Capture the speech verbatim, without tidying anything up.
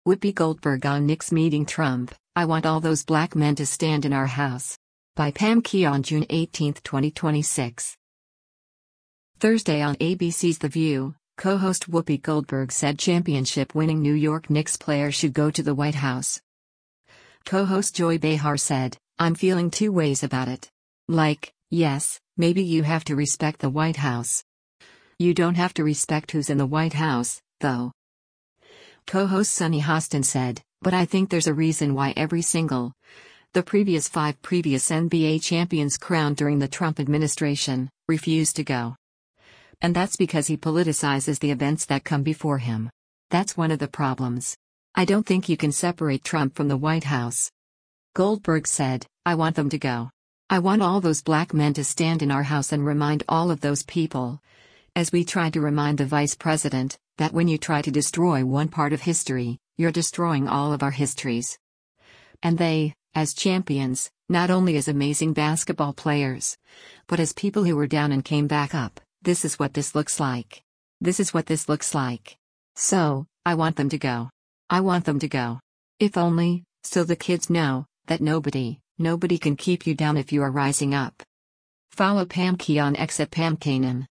Whoopi Goldberg on Knicks meeting Trump, "I want all those black men to stand in our house." By Pam Keon, June eighteenth, twenty twenty-six. Thursday on A B C's The View, co-host Whoopi Goldberg said championship-winning New York Knicks players should go to the White House. Co-host Joy Behar said, "I'm feeling two ways about it. Like, yes, maybe you have to respect the White House. You don't have to respect who's in the White House, though." Co-host Sunny Hostin said, "But I think there's a reason why every single the previous five previous N B A champions crowned during the Trump administration refused to go. And that's because he politicizes the events that come before him. That's one of the problems. I don't think you can separate Trump from the White House." Goldberg said, "I want them to go. I want all those black men to stand in our house and remind all of those people, as we tried to remind the vice president, that when you try to destroy one part of history, you're destroying all of our histories. And they, as champions, not only as amazing basketball players, but as people who were down and came back up, this is what this looks like. This is what this looks like. So, I want them to go. I want them to go. If only, so the kids know, that nobody, nobody can keep you down if you are rising up." Follow Pam Keon X at Pam Kanan.